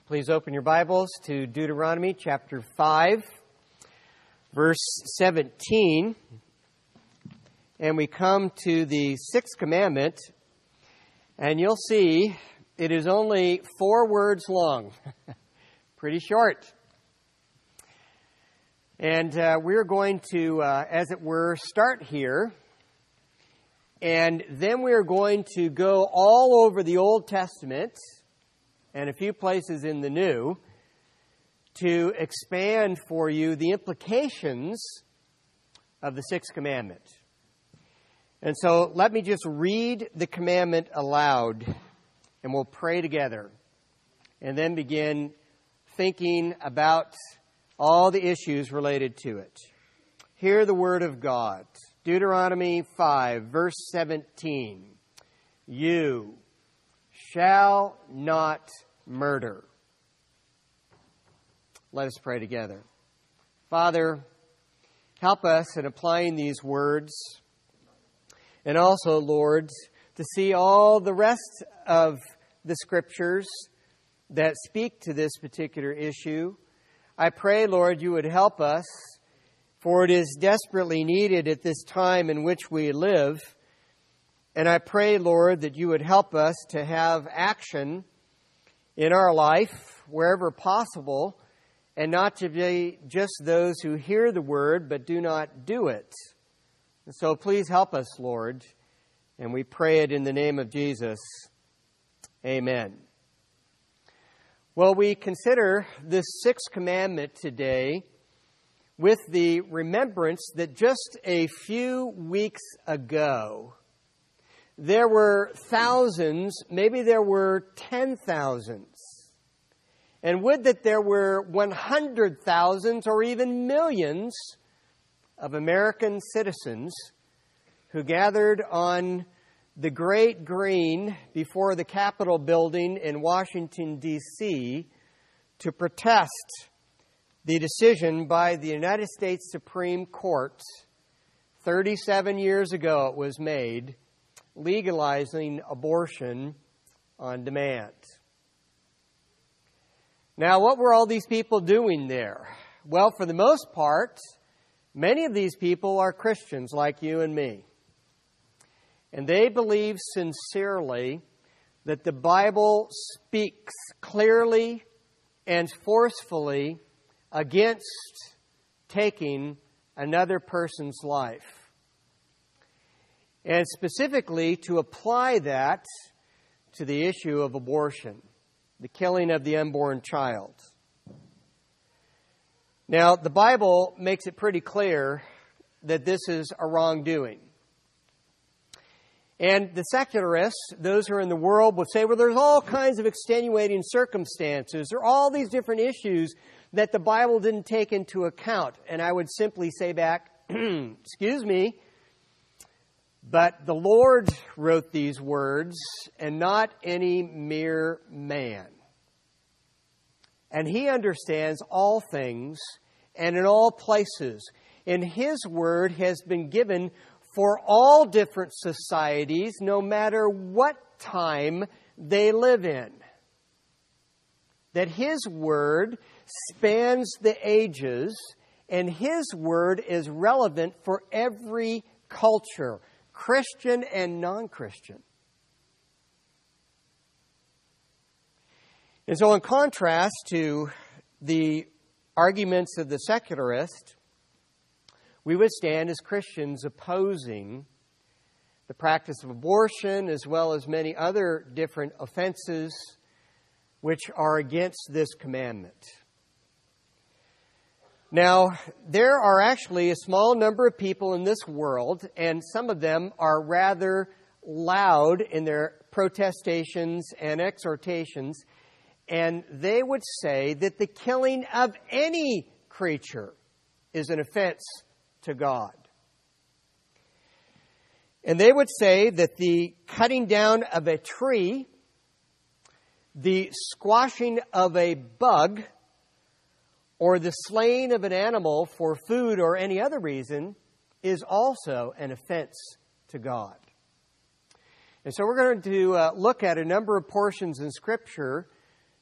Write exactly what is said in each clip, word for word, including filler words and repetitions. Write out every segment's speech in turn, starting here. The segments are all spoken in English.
Please open your Bibles to Deuteronomy chapter five, verse seventeen. And we come to the sixth commandment, and you'll see it is only four words long. Pretty short. And uh, we're going to, uh, as it were, start here. And then we're going to go all over the Old Testament and a few places in the New to expand for you the implications of the sixth commandment. And so let me just read the commandment aloud, and we'll pray together, and then begin thinking about all the issues related to it. Hear the word of God. Deuteronomy five, verse seventeen. You shall not murder. Let us pray together. Father, help us in applying these words, and also, Lord, to see all the rest of the Scriptures that speak to this particular issue. I pray, Lord, you would help us, for it is desperately needed at this time in which we live. And I pray, Lord, that you would help us to have action in our life wherever possible, and not to be just those who hear the word but do not do it. And so please help us, Lord, and we pray it in the name of Jesus. Amen. Well, we consider this sixth commandment today with the remembrance that just a few weeks ago, there were thousands, maybe there were ten thousands. And would that there were one hundred thousands or even millions of American citizens who gathered on the Great Green before the Capitol building in Washington, D C to protest the decision by the United States Supreme Court thirty-seven years ago it was made, legalizing abortion on demand. Now, what were all these people doing there? Well, for the most part, many of these people are Christians like you and me. And they believe sincerely that the Bible speaks clearly and forcefully against taking another person's life. And specifically to apply that to the issue of abortion, the killing of the unborn child. Now, the Bible makes it pretty clear that this is a wrongdoing. And the secularists, those who are in the world, would say, well, there's all kinds of extenuating circumstances. There are all these different issues that the Bible didn't take into account. And I would simply say back, excuse me, but the Lord wrote these words, and not any mere man. And He understands all things and in all places. And His word has been given for all different societies, no matter what time they live in. That His word spans the ages, and His word is relevant for every culture, Christian and non-Christian. And so in contrast to the arguments of the secularist, we would stand as Christians opposing the practice of abortion as well as many other different offenses which are against this commandment. Now, there are actually a small number of people in this world, and some of them are rather loud in their protestations and exhortations, and they would say that the killing of any creature is an offense to God. And they would say that the cutting down of a tree, the squashing of a bug, or the slaying of an animal for food or any other reason is also an offense to God. And so we're going to uh, look at a number of portions in Scripture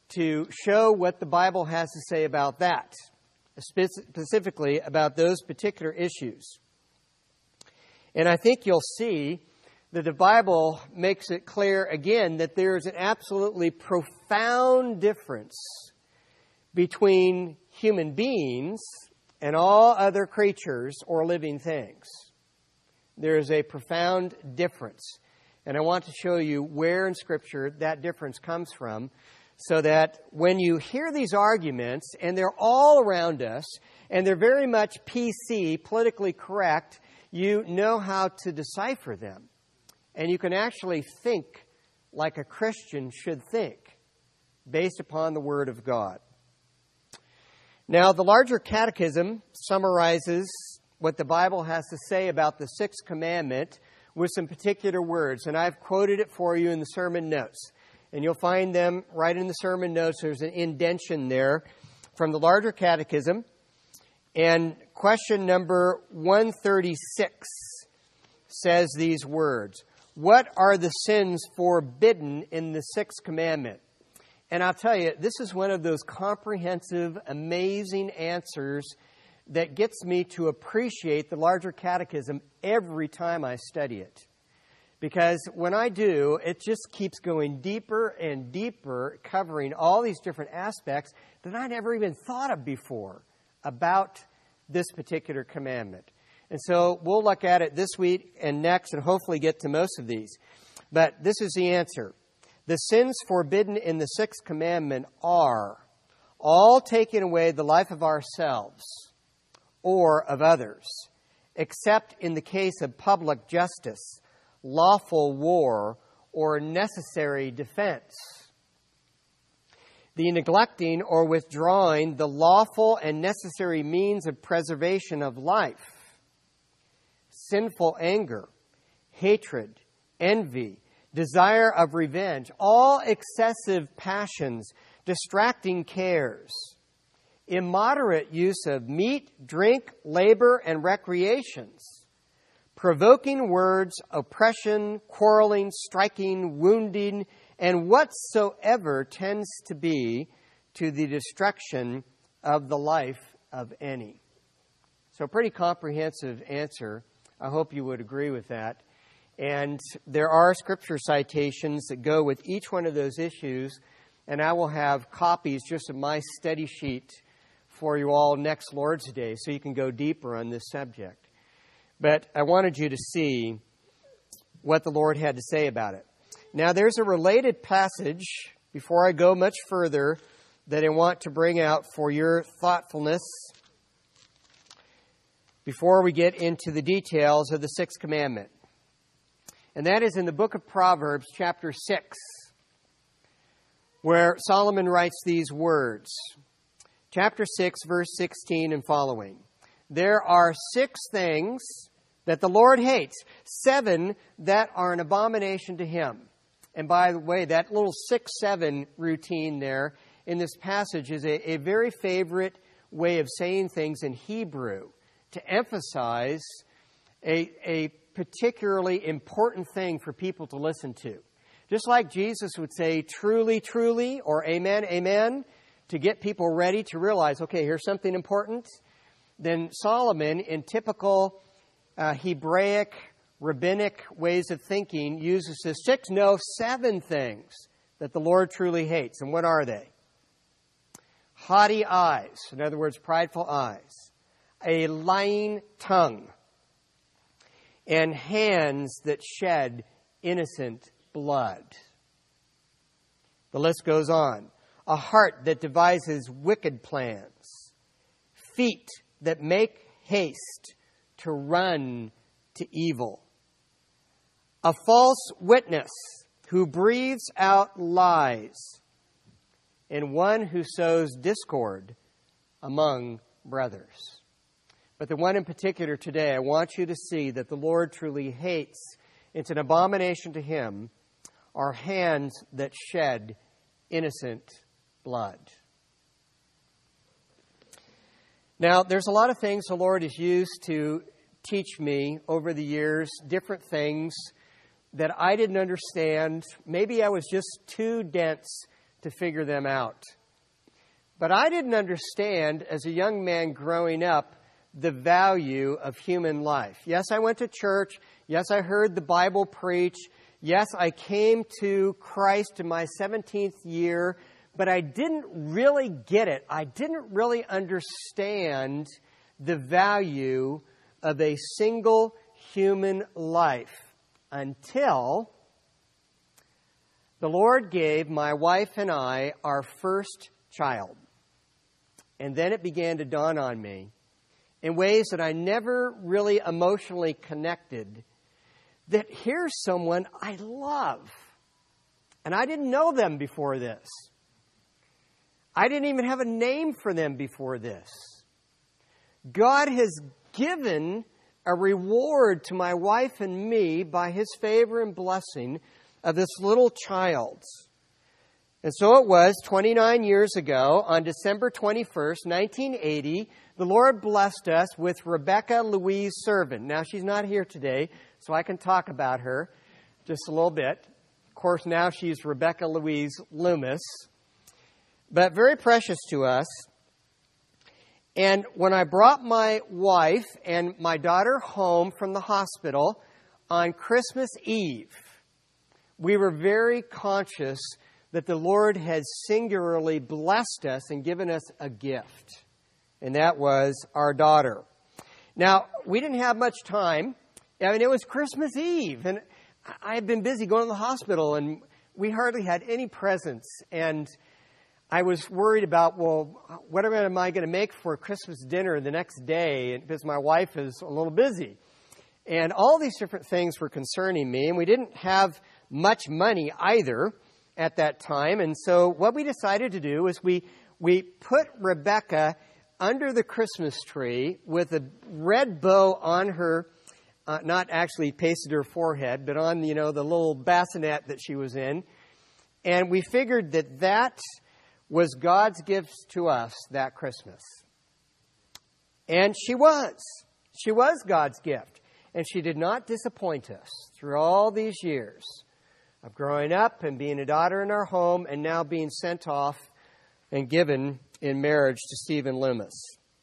to show what the Bible has to say about that, specifically about those particular issues. And I think you'll see that the Bible makes it clear again that there is an absolutely profound difference between human beings and all other creatures or living things. There is a profound difference. And I want to show you where in Scripture that difference comes from, so that when you hear these arguments, and they're all around us, and they're very much P C, politically correct, you know how to decipher them. And you can actually think like a Christian should think, based upon the Word of God. Now, the larger catechism summarizes what the Bible has to say about the sixth commandment with some particular words. And I've quoted it for you in the sermon notes. And you'll find them right in the sermon notes. There's an indentation there from the larger catechism. And question number one thirty-six says these words: what are the sins forbidden in the sixth commandment? And I'll tell you, this is one of those comprehensive, amazing answers that gets me to appreciate the larger catechism every time I study it. Because when I do, it just keeps going deeper and deeper, covering all these different aspects that I never even thought of before about this particular commandment. And so we'll look at it this week and next and hopefully get to most of these. But this is the answer. The sins forbidden in the sixth commandment are all taking away the life of ourselves or of others, except in the case of public justice, lawful war, or necessary defense. The neglecting or withdrawing the lawful and necessary means of preservation of life. Sinful anger, hatred, envy, desire of revenge, all excessive passions, distracting cares, immoderate use of meat, drink, labor, and recreations, provoking words, oppression, quarreling, striking, wounding, and whatsoever tends to be to the destruction of the life of any. So, pretty comprehensive answer. I hope you would agree with that. And there are scripture citations that go with each one of those issues, and I will have copies just of my study sheet for you all next Lord's Day, so you can go deeper on this subject. But I wanted you to see what the Lord had to say about it. Now, there's a related passage, before I go much further, that I want to bring out for your thoughtfulness before we get into the details of the sixth commandment. And that is in the book of Proverbs, chapter six, where Solomon writes these words. Chapter six, verse sixteen and following. There are six things that the Lord hates, seven that are an abomination to Him. And by the way, that little six seven routine there in this passage is a, a very favorite way of saying things in Hebrew to emphasize a, a particularly important thing for people to listen to. Just like Jesus would say, truly, truly, or amen, amen, to get people ready to realize, okay, here's something important. Then Solomon, in typical uh, Hebraic, rabbinic ways of thinking, uses the six, no, seven things that the Lord truly hates. And what are they? Haughty eyes, in other words, prideful eyes. A lying tongue. And hands that shed innocent blood. The list goes on. A heart that devises wicked plans. Feet that make haste to run to evil. A false witness who breathes out lies. And one who sows discord among brothers. But the one in particular today, I want you to see that the Lord truly hates, it's an abomination to Him, are hands that shed innocent blood. Now, there's a lot of things the Lord has used to teach me over the years, different things that I didn't understand. Maybe I was just too dense to figure them out. But I didn't understand, as a young man growing up, the value of human life. Yes, I went to church. Yes, I heard the Bible preach. Yes, I came to Christ in my seventeenth year, but I didn't really get it. I didn't really understand the value of a single human life until the Lord gave my wife and I our first child. And then it began to dawn on me in ways that I never really emotionally connected, that here's someone I love. And I didn't know them before this. I didn't even have a name for them before this. God has given a reward to my wife and me by His favor and blessing of this little child. And so it was twenty-nine years ago, on December twenty-first, nineteen eighty, the Lord blessed us with Rebecca Louise Servin. Now, she's not here today, so I can talk about her just a little bit. Of course, now she's Rebecca Louise Loomis, but very precious to us. And when I brought my wife and my daughter home from the hospital on Christmas Eve, we were very conscious that the Lord had singularly blessed us and given us a gift. And that was our daughter. Now, we didn't have much time. I mean, it was Christmas Eve. And I had been busy going to the hospital, and we hardly had any presents. And I was worried about, well, what am I going to make for Christmas dinner the next day? Because my wife is a little busy. And all these different things were concerning me. And we didn't have much money either at that time. And so what we decided to do is we we put Rebecca under the Christmas tree with a red bow on her, uh, not actually pasted to her forehead, but on, you know, the little bassinet that she was in. And we figured that that was God's gift to us that Christmas. And she was. She was God's gift. And she did not disappoint us through all these years of growing up and being a daughter in our home and now being sent off and given in marriage to Stephen Loomis.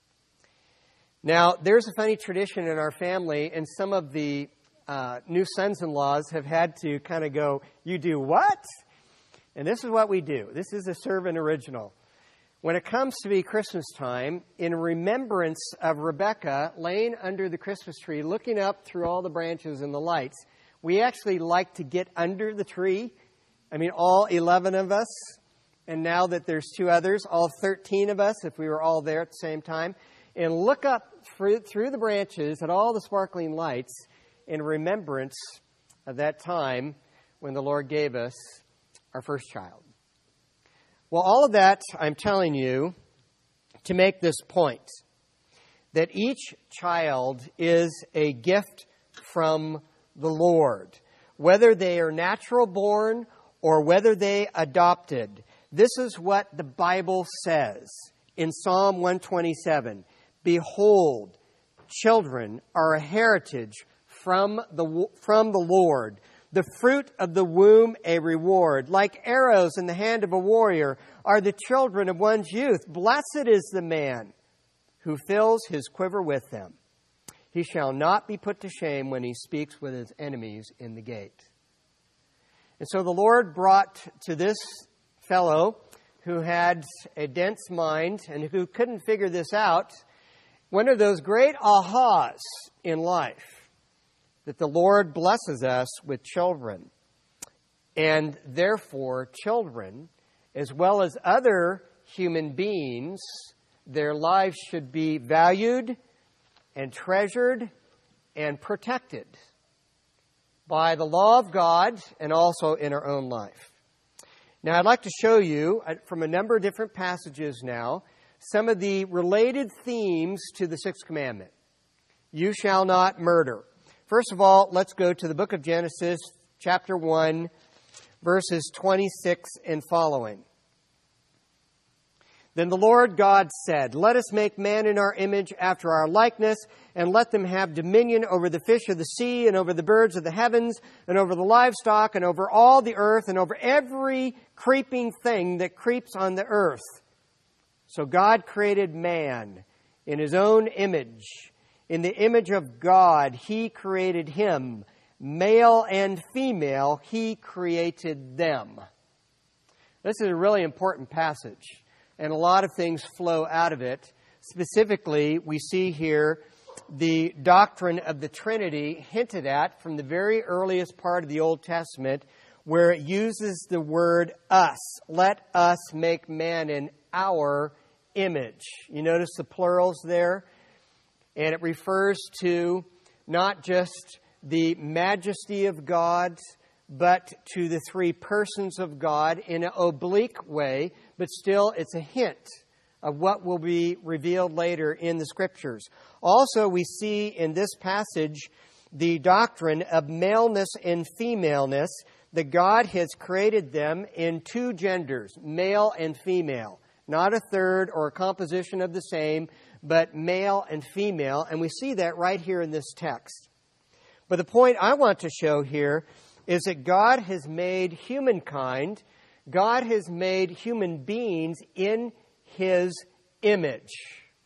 Now, there's a funny tradition in our family, and some of the uh, new sons-in-laws have had to kind of go, "You do what?" And this is what we do. This is a servant original. When it comes to be Christmas time, in remembrance of Rebecca laying under the Christmas tree, looking up through all the branches and the lights, we actually like to get under the tree. I mean, all eleven of us. And now that there's two others, all thirteen of us, if we were all there at the same time, and look up through, through the branches at all the sparkling lights in remembrance of that time when the Lord gave us our first child. Well, all of that, I'm telling you, to make this point, that each child is a gift from the Lord, whether they are natural born or whether they adopted. This is what the Bible says in Psalm one twenty-seven. Behold, children are a heritage from the, from the Lord. The fruit of the womb a reward. Like arrows in the hand of a warrior are the children of one's youth. Blessed is the man who fills his quiver with them. He shall not be put to shame when he speaks with his enemies in the gate. And so the Lord brought to this fellow who had a dense mind and who couldn't figure this out one of those great ahas in life, that the Lord blesses us with children. And therefore, children, as well as other human beings, their lives should be valued and treasured and protected by the law of God and also in our own life. Now, I'd like to show you from a number of different passages now some of the related themes to the sixth commandment. You shall not murder. First of all, let's go to the book of Genesis, chapter one, verses twenty-six and following. Then the Lord God said, "Let us make man in our image after our likeness, and let them have dominion over the fish of the sea, and over the birds of the heavens, and over the livestock, and over all the earth, and over every creeping thing that creeps on the earth." So God created man in his own image. In the image of God, he created him. Male and female, he created them. This is a really important passage. And a lot of things flow out of it. Specifically, we see here the doctrine of the Trinity hinted at from the very earliest part of the Old Testament, where it uses the word us. Let us make man in our image. You notice the plurals there? And it refers to not just the majesty of God, but to the three persons of God in an oblique way, but still it's a hint of what will be revealed later in the Scriptures. Also, we see in this passage the doctrine of maleness and femaleness, that God has created them in two genders, male and female. Not a third or a composition of the same, but male and female. And we see that right here in this text. But the point I want to show here is that God has made humankind, God has made human beings in His image.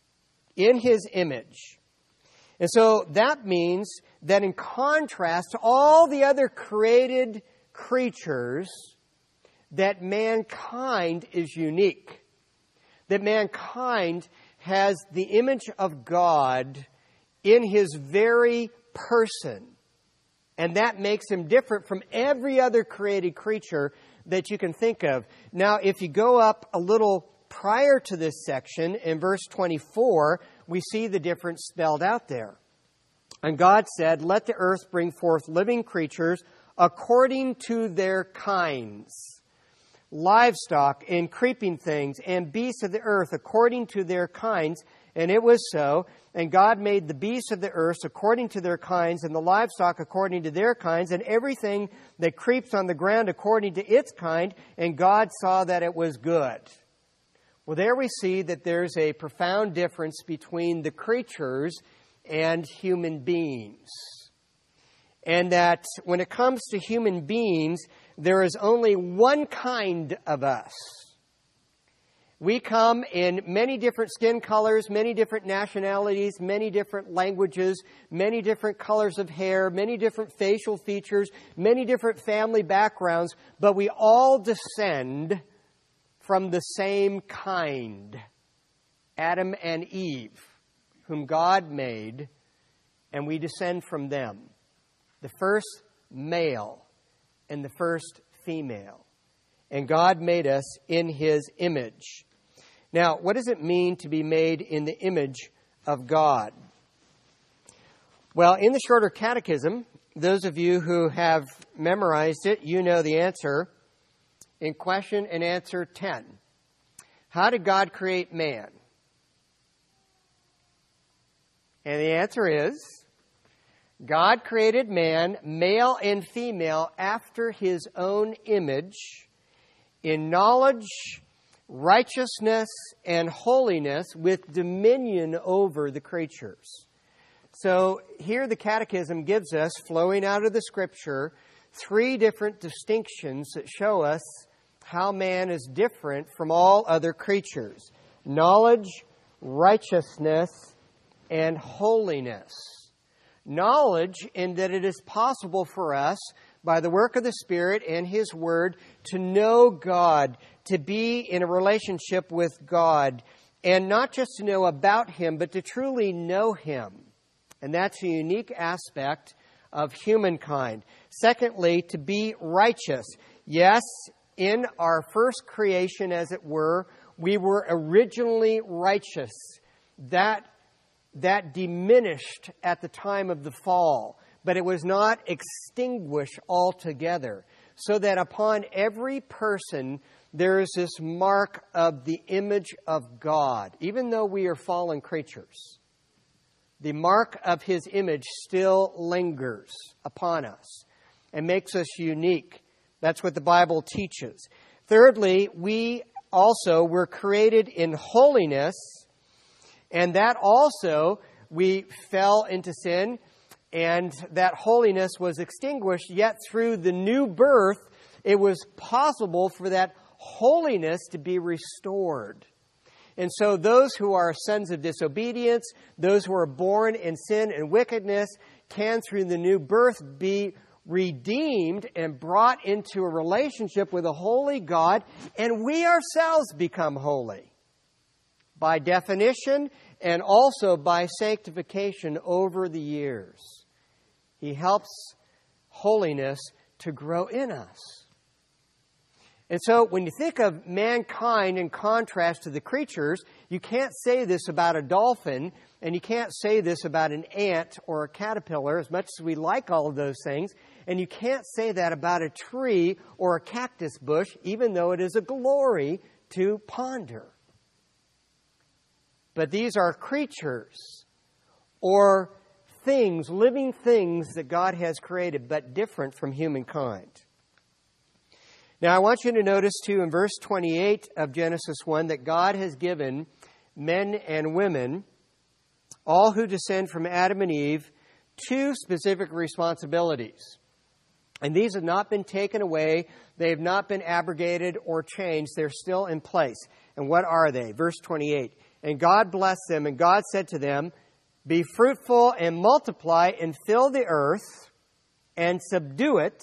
In His image. And so that means that in contrast to all the other created creatures, that mankind is unique. That mankind has the image of God in His very person. And that makes him different from every other created creature that you can think of. Now, if you go up a little prior to this section, in verse twenty-four, we see the difference spelled out there. And God said, "Let the earth bring forth living creatures according to their kinds, livestock and creeping things, and beasts of the earth according to their kinds." And it was so. And God made the beasts of the earth according to their kinds, and the livestock according to their kinds, and everything that creeps on the ground according to its kind. And God saw that it was good. Well, there we see that there's a profound difference between the creatures and human beings. And that when it comes to human beings, there is only one kind of us. We come in many different skin colors, many different nationalities, many different languages, many different colors of hair, many different facial features, many different family backgrounds, but we all descend from the same kind, Adam and Eve, whom God made, and we descend from them. The first male and the first female. And God made us in His image. Now, what does it mean to be made in the image of God? Well, in the Shorter Catechism, those of you who have memorized it, you know the answer. In question and answer ten, how did God create man? And the answer is, God created man, male and female, after His own image, in knowledge, righteousness, and holiness, with dominion over the creatures. So here the Catechism gives us, flowing out of the Scripture, three different distinctions that show us how man is different from all other creatures. Knowledge, righteousness, and holiness. Knowledge in that it is possible for us, by the work of the Spirit and His Word, to know God, to be in a relationship with God, and not just to know about Him, but to truly know Him. And that's a unique aspect of humankind. Secondly, to be righteous. Yes, in our first creation, as it were, we were originally righteous. That, that diminished at the time of the fall, but it was not extinguished altogether. So that upon every person, there is this mark of the image of God. Even though we are fallen creatures, the mark of His image still lingers upon us and makes us unique. That's what the Bible teaches. Thirdly, we also were created in holiness, and that also we fell into sin, and that holiness was extinguished, yet through the new birth, it was possible for that holiness to be restored. And so those who are sons of disobedience, those who are born in sin and wickedness, can through the new birth be redeemed and brought into a relationship with a holy God, and we ourselves become holy by definition and also by sanctification over the years. He helps holiness to grow in us. And so when you think of mankind in contrast to the creatures, you can't say this about a dolphin, and you can't say this about an ant or a caterpillar, as much as we like all of those things. And you can't say that about a tree or a cactus bush, even though it is a glory to ponder. But these are creatures or things, living things that God has created, but different from humankind. Now, I want you to notice, too, in verse twenty-eight of Genesis one, that God has given men and women, all who descend from Adam and Eve, two specific responsibilities. And these have not been taken away. They have not been abrogated or changed. They're still in place. And what are they? Verse twenty-eight. And God blessed them, and God said to them, be fruitful and multiply and fill the earth and subdue it,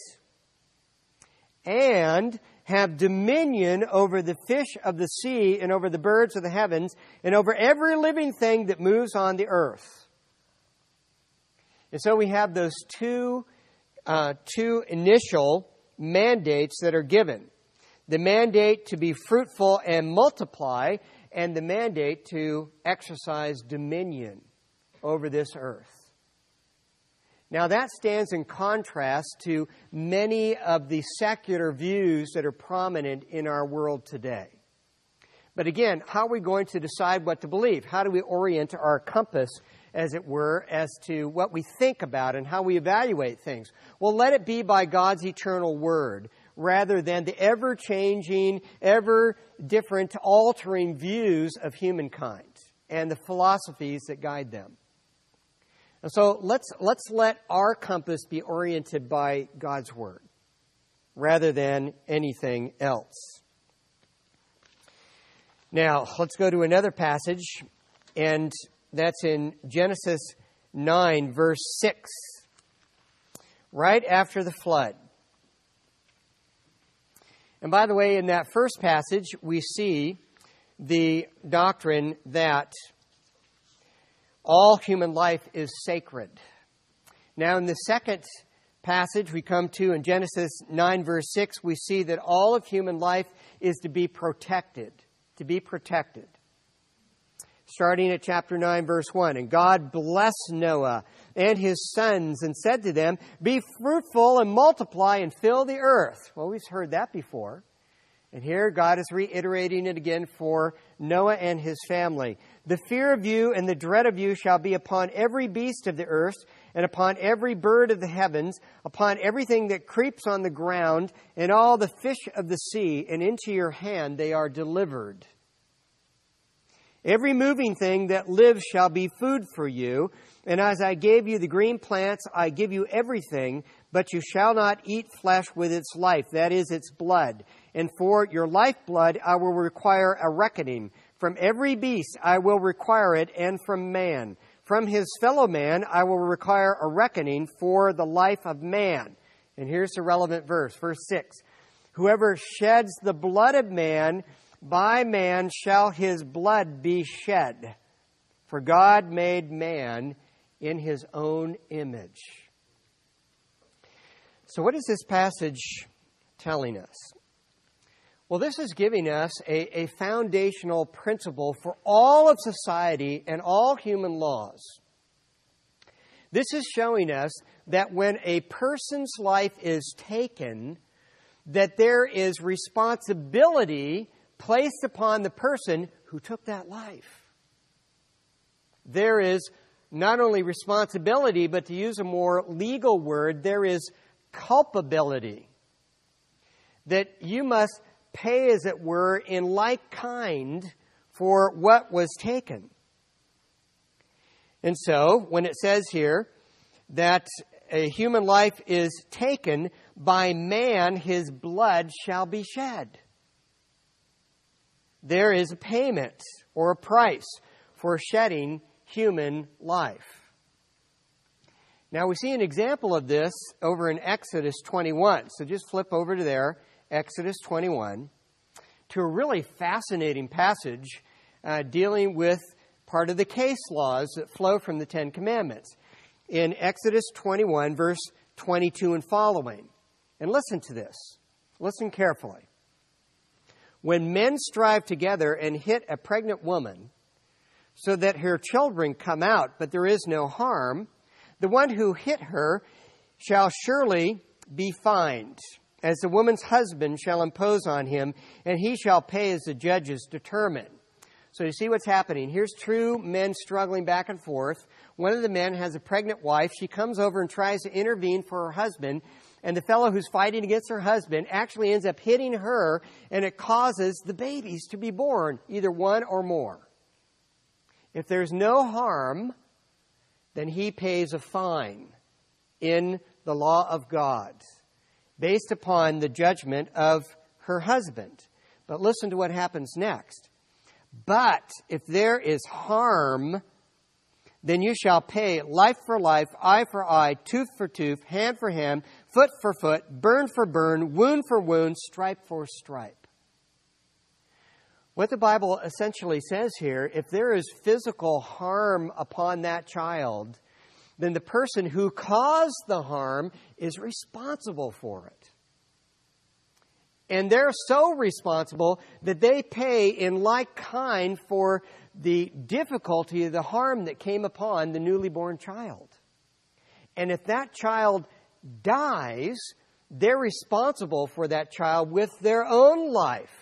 and have dominion over the fish of the sea and over the birds of the heavens and over every living thing that moves on the earth. And so we have those two, uh, two initial mandates that are given. The mandate to be fruitful and multiply, and the mandate to exercise dominion over this earth. Now, that stands in contrast to many of the secular views that are prominent in our world today. But again, how are we going to decide what to believe? How do we orient our compass, as it were, as to what we think about and how we evaluate things? Well, let it be by God's eternal word, rather than the ever-changing, ever-different, altering views of humankind and the philosophies that guide them. And so let's let's let our compass be oriented by God's word rather than anything else. Now, let's go to another passage, and that's in Genesis nine, verse six, right after the flood. And by the way, in that first passage, we see the doctrine that all human life is sacred. Now, in the second passage we come to in Genesis nine, verse six, we see that all of human life is to be protected, to be protected. Starting at chapter nine, verse one, and God blessed Noah and his sons and said to them, be fruitful and multiply and fill the earth. Well, we've heard that before. And here God is reiterating it again for Noah and his family. The fear of you and the dread of you shall be upon every beast of the earth, and upon every bird of the heavens, upon everything that creeps on the ground, and all the fish of the sea, and into your hand they are delivered. Every moving thing that lives shall be food for you, and as I gave you the green plants, I give you everything, but you shall not eat flesh with its life, that is, its blood. And for your lifeblood I will require a reckoning. From every beast I will require it, and from man. From his fellow man I will require a reckoning for the life of man. And here's the relevant verse, verse six. Whoever sheds the blood of man, by man shall his blood be shed. For God made man in his own image. So what is this passage telling us? Well, this is giving us a, a foundational principle for all of society and all human laws. This is showing us that when a person's life is taken, that there is responsibility placed upon the person who took that life. There is not only responsibility, but to use a more legal word, there is culpability. That you must pay, as it were, in like kind for what was taken. And so, when it says here that a human life is taken, by man his blood shall be shed. There is a payment or a price for shedding human life. Now we see an example of this over in Exodus twenty-one. So just flip over to there, Exodus twenty-one, to a really fascinating passage uh, dealing with part of the case laws that flow from the Ten Commandments. In Exodus twenty-one, verse twenty-two and following. And listen to this. Listen carefully. When men strive together and hit a pregnant woman, so that her children come out, but there is no harm, the one who hit her shall surely be fined, as the woman's husband shall impose on him, and he shall pay as the judges determine. So you see what's happening. Here's two men struggling back and forth. One of the men has a pregnant wife. She comes over and tries to intervene for her husband. And the fellow who's fighting against her husband actually ends up hitting her, and it causes the babies to be born, either one or more. If there's no harm, then he pays a fine in the law of God, based upon the judgment of her husband. But listen to what happens next. But if there is harm, then you shall pay life for life, eye for eye, tooth for tooth, hand for hand, foot for foot, burn for burn, wound for wound, stripe for stripe. What the Bible essentially says here, if there is physical harm upon that child, then the person who caused the harm is responsible for it. And they're so responsible that they pay in like kind for the difficulty of the harm that came upon the newly born child. And if that child dies, they're responsible for that child with their own life.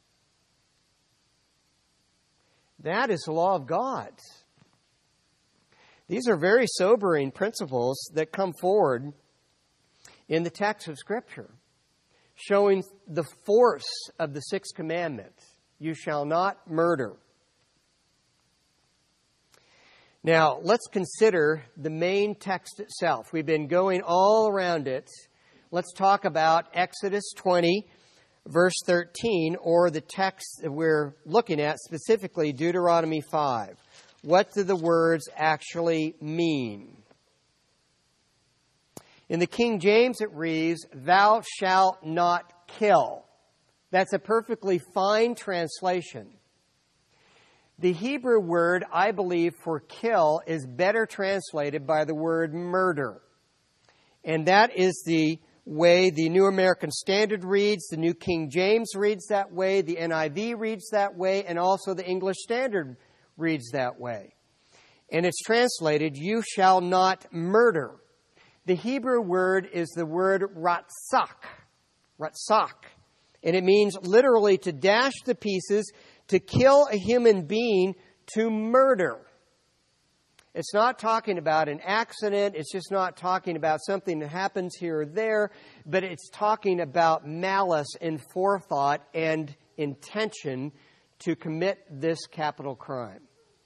That is the law of God. These are very sobering principles that come forward in the text of Scripture, showing the force of the sixth commandment. You shall not murder. Now, let's consider the main text itself. We've been going all around it. Let's talk about Exodus twenty, verse thirteen, or the text that we're looking at, specifically Deuteronomy five. What do the words actually mean? In the King James it reads, "Thou shalt not kill." That's a perfectly fine translation. The Hebrew word, I believe, for kill is better translated by the word murder. And that is the way the New American Standard reads, the New King James reads that way, the N I V reads that way, and also the English Standard reads that way. And it's translated, "You shall not murder." The Hebrew word is the word ratzak, ratzak. And it means literally to dash to pieces, to kill a human being, to murder. It's not talking about an accident. It's just not talking about something that happens here or there. But it's talking about malice and forethought and intention to commit this capital crime.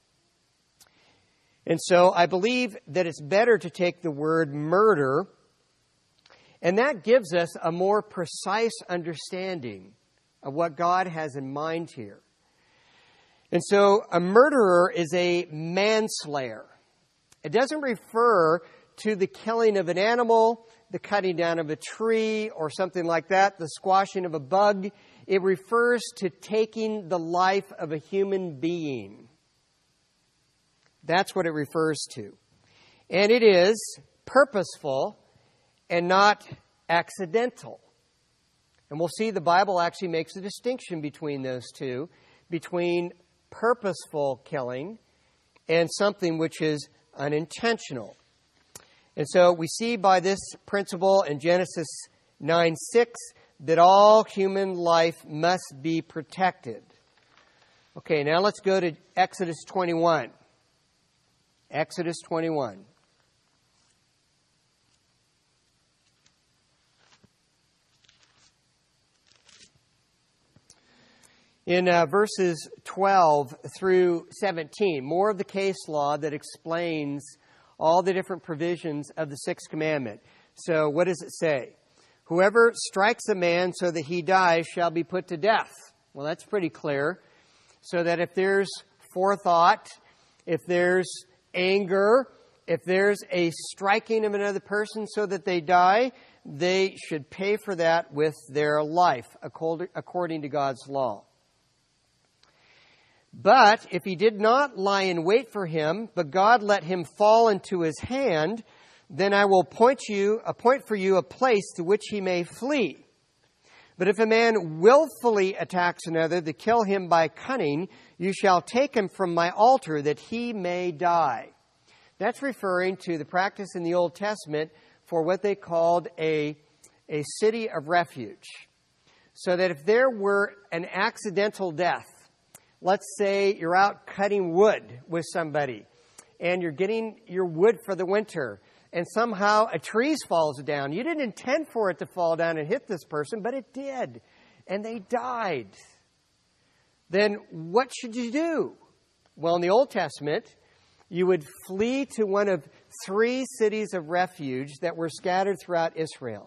And so I believe that it's better to take the word murder, and that gives us a more precise understanding of what God has in mind here. And so a murderer is a manslayer. It doesn't refer to the killing of an animal, the cutting down of a tree, or something like that, the squashing of a bug. It refers to taking the life of a human being. That's what it refers to. And it is purposeful and not accidental. And we'll see the Bible actually makes a distinction between those two, between purposeful killing and something which is unintentional. And so we see by this principle in Genesis nine six that all human life must be protected. Okay, now let's go to Exodus twenty-one. Exodus twenty-one. In uh, verses twelve through seventeen, more of the case law that explains all the different provisions of the sixth commandment. So what does it say? Whoever strikes a man so that he dies shall be put to death. Well, that's pretty clear. So that if there's forethought, if there's anger, if there's a striking of another person so that they die, they should pay for that with their life, according to God's law. But if he did not lie in wait for him, but God let him fall into his hand, then I will point you, appoint for you a place to which he may flee. But if a man willfully attacks another to kill him by cunning, you shall take him from my altar that he may die. That's referring to the practice in the Old Testament for what they called a, a city of refuge. So that if there were an accidental death, let's say you're out cutting wood with somebody and you're getting your wood for the winter and somehow a tree falls down. You didn't intend for it to fall down and hit this person, but it did. And they died. Then what should you do? Well, in the Old Testament, you would flee to one of three cities of refuge that were scattered throughout Israel.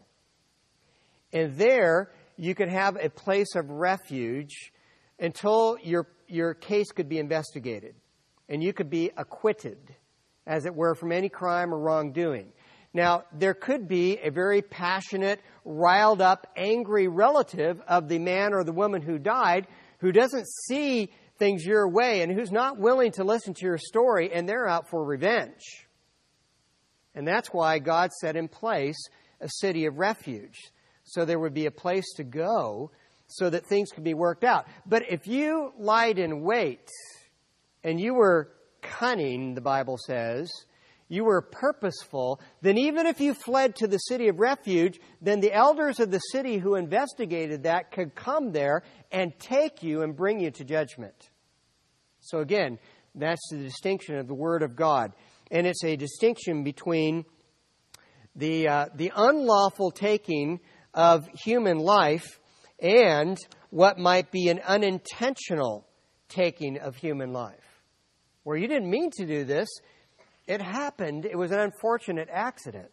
And there you could have a place of refuge until your your case could be investigated and you could be acquitted, as it were, from any crime or wrongdoing. Now, there could be a very passionate, riled up, angry relative of the man or the woman who died who doesn't see things your way and who's not willing to listen to your story, and they're out for revenge. And that's why God set in place a city of refuge, so there would be a place to go so that things could be worked out. But if you lied in wait and you were cunning, the Bible says, you were purposeful, then even if you fled to the city of refuge, then the elders of the city who investigated that could come there and take you and bring you to judgment. So again, that's the distinction of the Word of God. And it's a distinction between the uh, the unlawful taking of human life and what might be an unintentional taking of human life, where you didn't mean to do this. It happened. It was an unfortunate accident.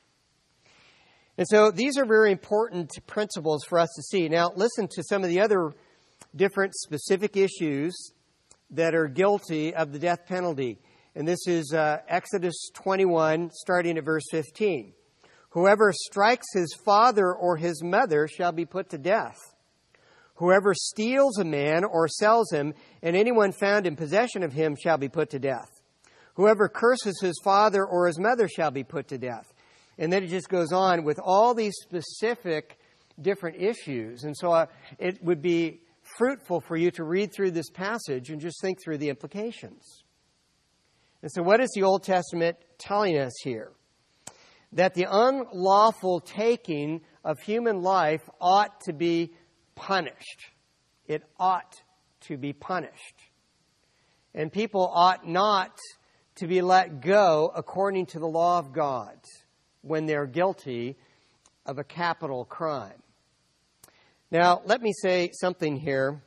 And so these are very important principles for us to see. Now, listen to some of the other different specific issues that are guilty of the death penalty. And this is uh, Exodus twenty-one, starting at verse fifteen. Whoever strikes his father or his mother shall be put to death. Whoever steals a man or sells him, and anyone found in possession of him shall be put to death. Whoever curses his father or his mother shall be put to death. And then it just goes on with all these specific different issues. And so uh, it would be fruitful for you to read through this passage and just think through the implications. And so what is the Old Testament telling us here? That the unlawful taking of human life ought to be punished. It ought to be punished. And people ought not to be let go according to the law of God when they're guilty of a capital crime. Now, let me say something here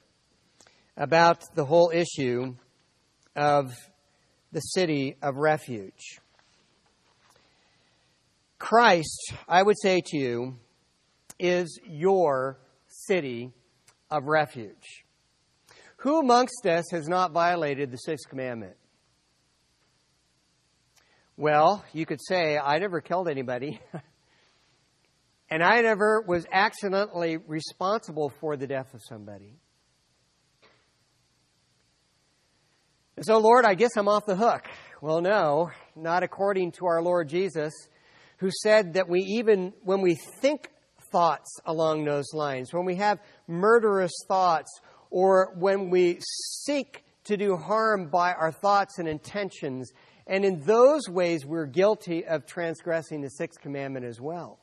about the whole issue of the city of refuge. Christ, I would say to you, is your city of refuge. Who amongst us has not violated the sixth commandment? Well, you could say, I never killed anybody. And I never was accidentally responsible for the death of somebody. And so, Lord, I guess I'm off the hook. Well, no, not according to our Lord Jesus, who said that we even, when we think thoughts along those lines, when we have murderous thoughts, or when we seek to do harm by our thoughts and intentions, and in those ways we're guilty of transgressing the sixth commandment as well.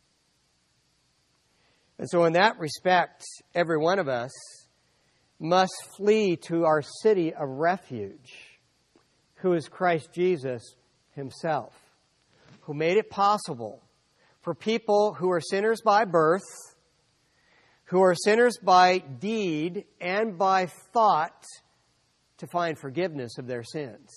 And so in that respect, every one of us must flee to our city of refuge, who is Christ Jesus himself, who made it possible for people who are sinners by birth, who are sinners by deed and by thought, to find forgiveness of their sins.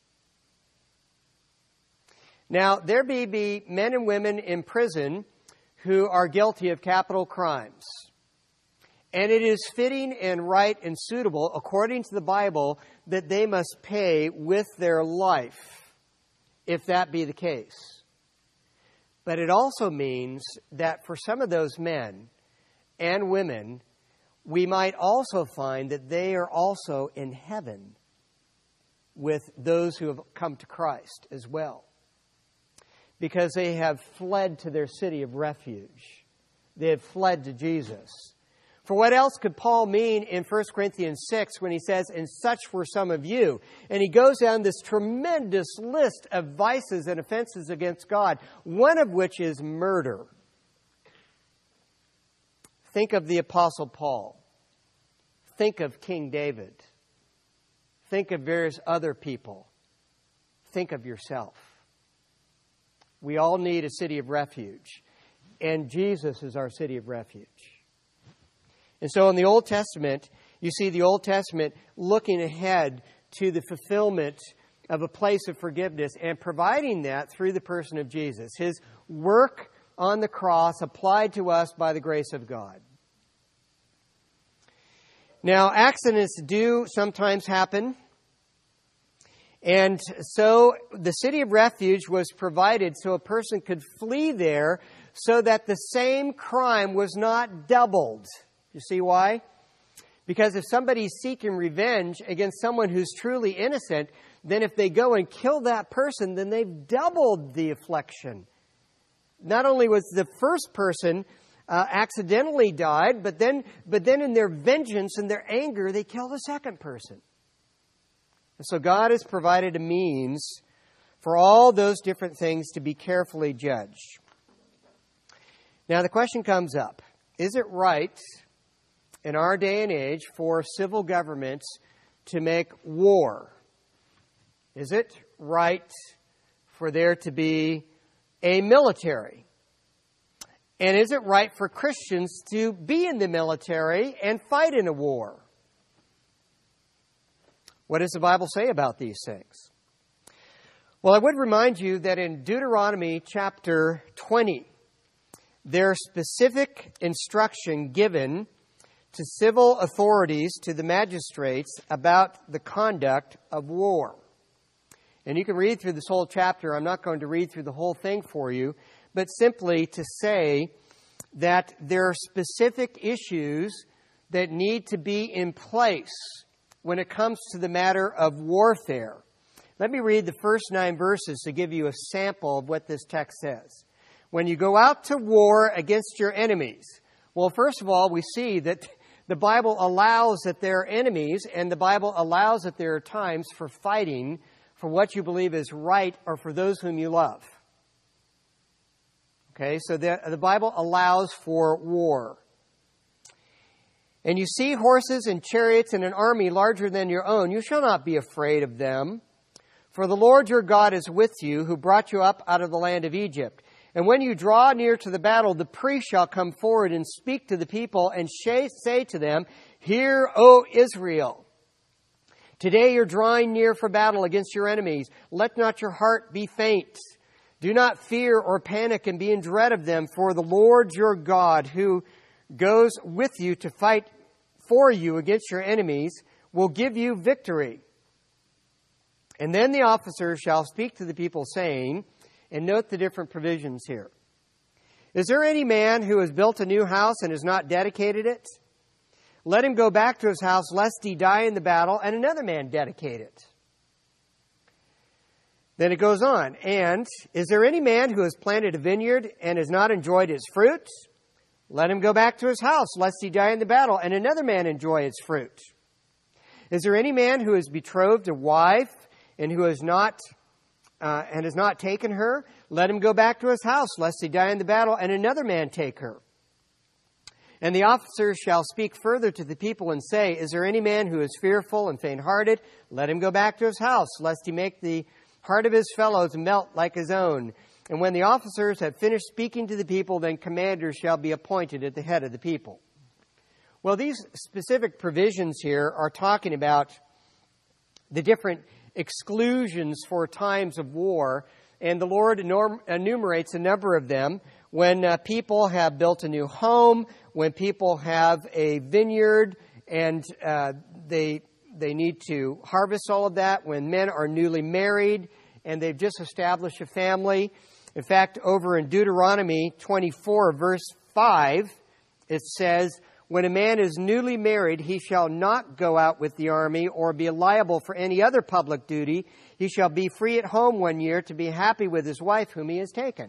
Now, there may be men and women in prison who are guilty of capital crimes. And it is fitting and right and suitable, according to the Bible, that they must pay with their life, if that be the case. But it also means that for some of those men and women, we might also find that they are also in heaven with those who have come to Christ as well, because they have fled to their city of refuge. They have fled to Jesus. For what else could Paul mean in First Corinthians six when he says, "And such were some of you"? And he goes down this tremendous list of vices and offenses against God, one of which is murder. Think of the Apostle Paul. Think of King David. Think of various other people. Think of yourself. We all need a city of refuge, and Jesus is our city of refuge. And so in the Old Testament, you see the Old Testament looking ahead to the fulfillment of a place of forgiveness and providing that through the person of Jesus. His work on the cross applied to us by the grace of God. Now, accidents do sometimes happen. And so the city of refuge was provided so a person could flee there so that the same crime was not doubled. You see why? Because if somebody's seeking revenge against someone who's truly innocent, then if they go and kill that person, then they've doubled the affliction. Not only was the first person uh, accidentally died, but then, but then in their vengeance and their anger, they kill the second person. And so God has provided a means for all those different things to be carefully judged. Now the question comes up, is it right in our day and age for civil governments to make war? Is it right for there to be a military? And is it right for Christians to be in the military and fight in a war? What does the Bible say about these things? Well, I would remind you that in Deuteronomy chapter twenty, there's specific instruction given to civil authorities, to the magistrates, about the conduct of war. And you can read through this whole chapter. I'm not going to read through the whole thing for you, but simply to say that there are specific issues that need to be in place when it comes to the matter of warfare. Let me read the first nine verses to give you a sample of what this text says. When you go out to war against your enemies, well, first of all, we see that the Bible allows that there are enemies, and the Bible allows that there are times for fighting for what you believe is right or for those whom you love. Okay, so the, the Bible allows for war. And you see horses and chariots and an army larger than your own. You shall not be afraid of them. For the Lord your God is with you, who brought you up out of the land of Egypt. And when you draw near to the battle, the priest shall come forward and speak to the people and say to them, "Hear, O Israel, today you're drawing near for battle against your enemies. Let not your heart be faint. Do not fear or panic and be in dread of them, for the Lord your God, who goes with you to fight for you against your enemies, will give you victory." And then the officers shall speak to the people, saying, and note the different provisions here. "Is there any man who has built a new house and has not dedicated it? Let him go back to his house, lest he die in the battle, and another man dedicate it." Then it goes on. "And is there any man who has planted a vineyard and has not enjoyed its fruit? Let him go back to his house, lest he die in the battle, and another man enjoy its fruit. Is there any man who has betrothed a wife and who has not uh, and has not taken her? Let him go back to his house, lest he die in the battle, and another man take her. And the officers shall speak further to the people and say, Is there any man who is fearful and faint-hearted? Let him go back to his house, lest he make the heart of his fellows melt like his own. And when the officers have finished speaking to the people, then commanders shall be appointed at the head of the people." Well, these specific provisions here are talking about the different exclusions for times of war, and the Lord enumerates a number of them. When uh, people have built a new home, when people have a vineyard and uh, they they need to harvest all of that, when men are newly married and they've just established a family. In fact, over in Deuteronomy twenty-four, verse five, it says, when a man is newly married, he shall not go out with the army or be liable for any other public duty. He shall be free at home one year to be happy with his wife whom he has taken.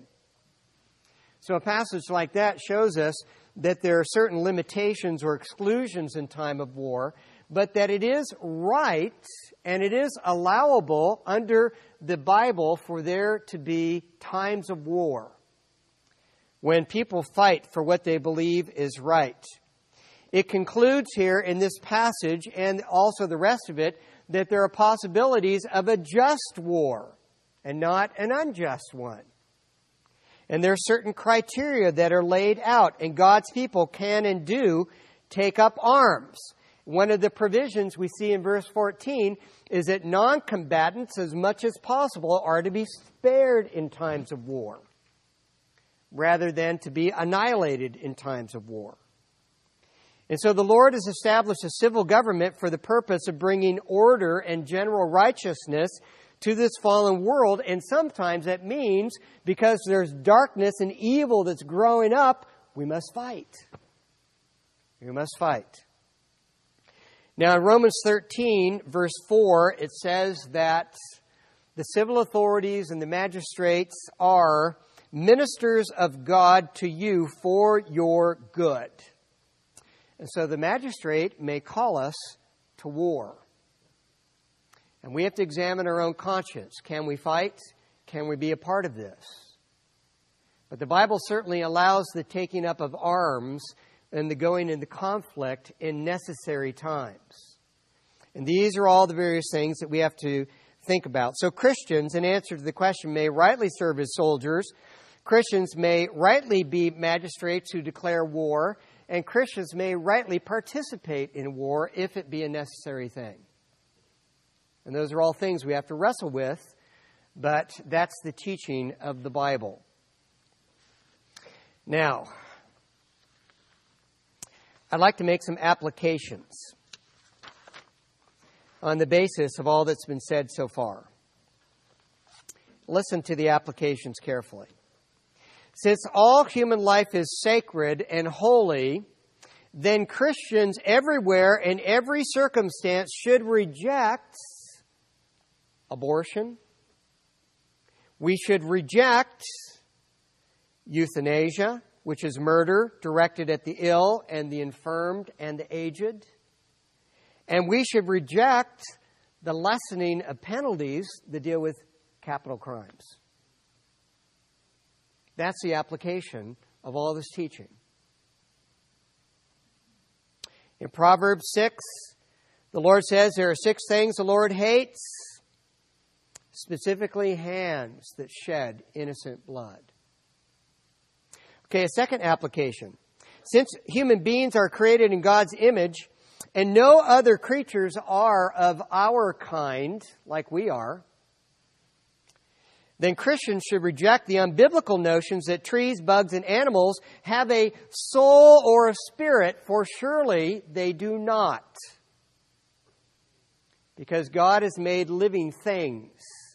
So a passage like that shows us that there are certain limitations or exclusions in time of war, but that it is right and it is allowable under the Bible for there to be times of war when people fight for what they believe is right. It concludes here in this passage, and also the rest of it, that there are possibilities of a just war and not an unjust one. And there are certain criteria that are laid out, and God's people can and do take up arms. One of the provisions we see in verse fourteen is that non-combatants, as much as possible, are to be spared in times of war, rather than to be annihilated in times of war. And so the Lord has established a civil government for the purpose of bringing order and general righteousness to this fallen world. And sometimes that means, because there's darkness and evil that's growing up, we must fight. We must fight. Now in Romans thirteen, verse four, it says that the civil authorities and the magistrates are ministers of God to you for your good. And so the magistrate may call us to war. And we have to examine our own conscience. Can we fight? Can we be a part of this? But the Bible certainly allows the taking up of arms and the going into conflict in necessary times. And these are all the various things that we have to think about. So Christians, in answer to the question, may rightly serve as soldiers. Christians may rightly be magistrates who declare war. And Christians may rightly participate in war if it be a necessary thing. And those are all things we have to wrestle with, but that's the teaching of the Bible. Now, I'd like to make some applications on the basis of all that's been said so far. Listen to the applications carefully. Since all human life is sacred and holy, then Christians everywhere in every circumstance should reject abortion. We should reject euthanasia, which is murder directed at the ill and the infirmed and the aged. And we should reject the lessening of penalties that deal with capital crimes. That's the application of all this teaching. In Proverbs six, the Lord says there are six things the Lord hates, specifically hands that shed innocent blood. Okay, a second application. Since human beings are created in God's image, and no other creatures are of our kind, like we are, then Christians should reject the unbiblical notions that trees, bugs, and animals have a soul or a spirit, for surely they do not. Because God has made living things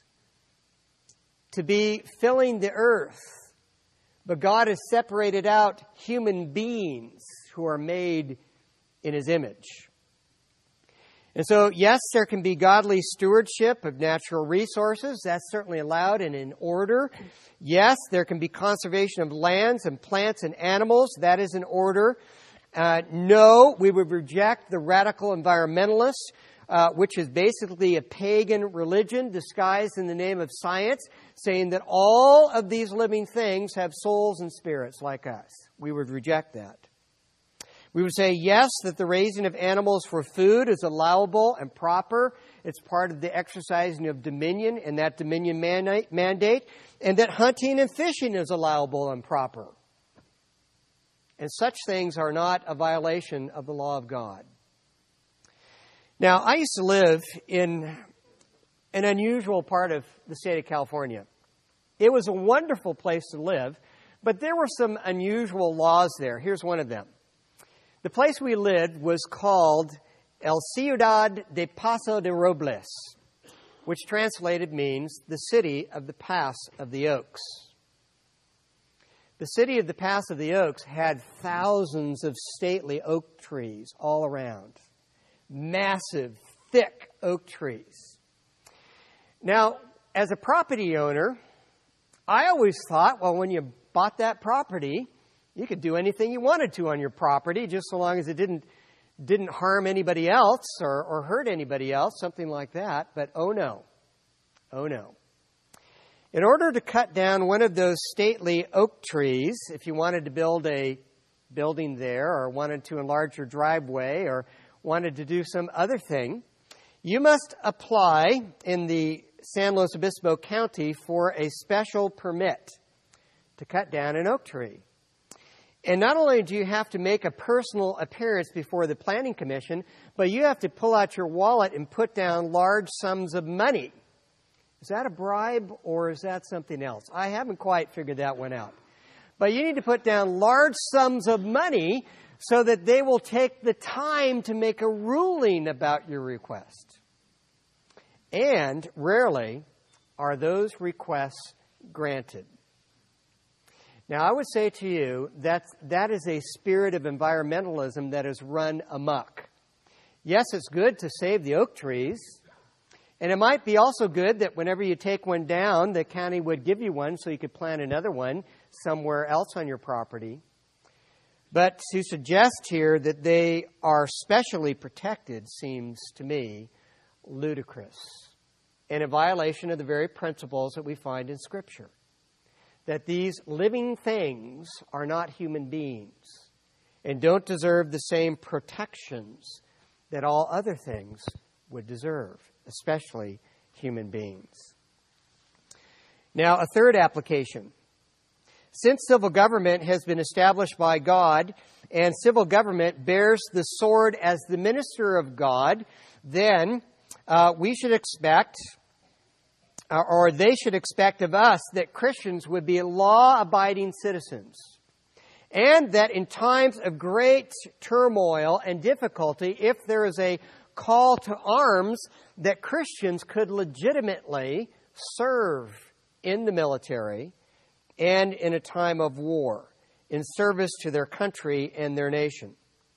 to be filling the earth. But God has separated out human beings who are made in His image. And so, yes, there can be godly stewardship of natural resources. That's certainly allowed and in order. Yes, there can be conservation of lands and plants and animals. That is in order. Uh, no, we would reject the radical environmentalists, uh, which is basically a pagan religion disguised in the name of science, saying that all of these living things have souls and spirits like us. We would reject that. We would say, yes, that the raising of animals for food is allowable and proper. It's part of the exercising of dominion and that dominion mandate. And that hunting and fishing is allowable and proper. And such things are not a violation of the law of God. Now, I used to live in an unusual part of the state of California. It was a wonderful place to live, but there were some unusual laws there. Here's one of them. The place we lived was called El Ciudad de Paso de Robles, which translated means the city of the Pass of the Oaks. The city of the Pass of the Oaks had thousands of stately oak trees all around. Massive, thick oak trees. Now, as a property owner, I always thought, well, when you bought that property, you could do anything you wanted to on your property, just so long as it didn't didn't harm anybody else or, or hurt anybody else, something like that. But oh no, oh no. In order to cut down one of those stately oak trees, if you wanted to build a building there or wanted to enlarge your driveway or wanted to do some other thing, you must apply in the San Luis Obispo County for a special permit to cut down an oak tree. And not only do you have to make a personal appearance before the Planning Commission, but you have to pull out your wallet and put down large sums of money. Is that a bribe or is that something else? I haven't quite figured that one out. But you need to put down large sums of money so that they will take the time to make a ruling about your request. And rarely are those requests granted. Now, I would say to you that that is a spirit of environmentalism that has run amok. Yes, it's good to save the oak trees. And it might be also good that whenever you take one down, the county would give you one so you could plant another one somewhere else on your property. But to suggest here that they are specially protected seems to me ludicrous and a violation of the very principles that we find in Scripture. That these living things are not human beings and don't deserve the same protections that all other things would deserve, especially human beings. Now, a third application. Since civil government has been established by God and civil government bears the sword as the minister of God, then uh, we should expect, or they should expect of us, that Christians would be law-abiding citizens. And that in times of great turmoil and difficulty, if there is a call to arms, that Christians could legitimately serve in the military and in a time of war, in service to their country and their nation.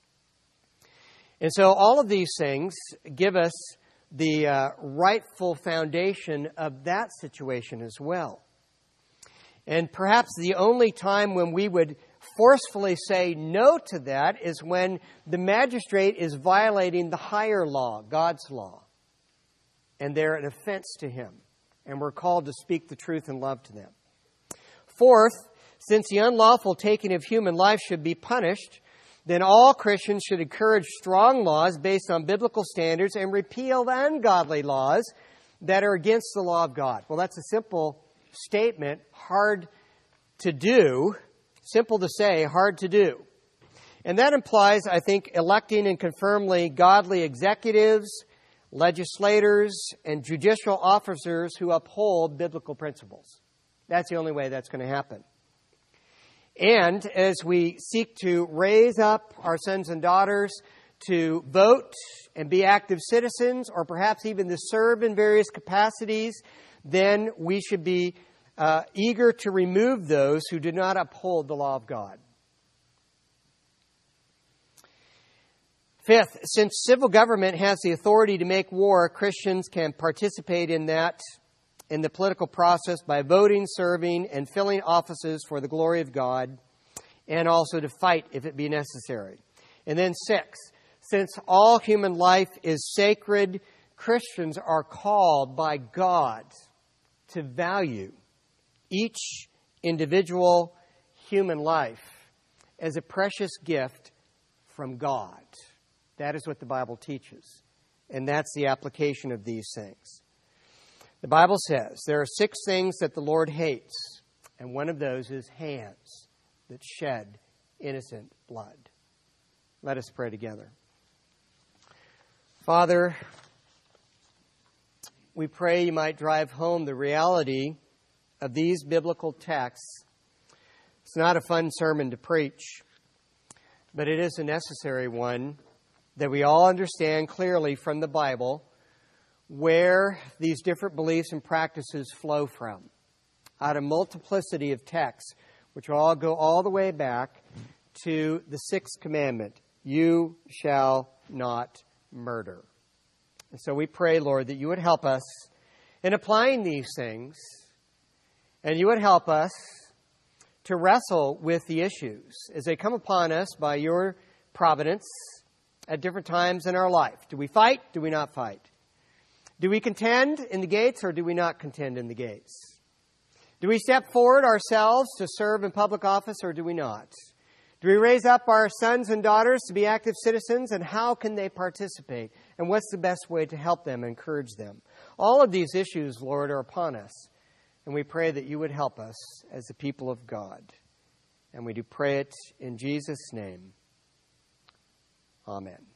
And so all of these things give us the uh, rightful foundation of that situation as well. And perhaps the only time when we would forcefully say no to that is when the magistrate is violating the higher law, God's law, and they're an offense to him, and we're called to speak the truth in love to them. Fourth, since the unlawful taking of human life should be punished, then all Christians should encourage strong laws based on biblical standards and repeal the ungodly laws that are against the law of God. Well, that's a simple statement, hard to do, simple to say, hard to do. And that implies, I think, electing and confirming godly executives, legislators, and judicial officers who uphold biblical principles. That's the only way that's going to happen. And as we seek to raise up our sons and daughters to vote and be active citizens, or perhaps even to serve in various capacities, then we should be uh, eager to remove those who do not uphold the law of God. Fifth, since civil government has the authority to make war, Christians can participate in that, in the political process, by voting, serving, and filling offices for the glory of God, and also to fight if it be necessary. And then six, since all human life is sacred, Christians are called by God to value each individual human life as a precious gift from God. That is what the Bible teaches. And that's the application of these things. The Bible says there are six things that the Lord hates, and one of those is hands that shed innocent blood. Let us pray together. Father, we pray you might drive home the reality of these biblical texts. It's not a fun sermon to preach, but it is a necessary one that we all understand clearly from the Bible where these different beliefs and practices flow from. Out of multiplicity of texts, which all go all the way back to the sixth commandment, you shall not murder. And so we pray, Lord, that you would help us in applying these things, and you would help us to wrestle with the issues as they come upon us by your providence at different times in our life. Do we fight? Do we not fight? Do we contend in the gates, or do we not contend in the gates? Do we step forward ourselves to serve in public office, or do we not? Do we raise up our sons and daughters to be active citizens, and how can they participate? And what's the best way to help them, encourage them? All of these issues, Lord, are upon us, and we pray that you would help us as the people of God. And we do pray it in Jesus' name. Amen.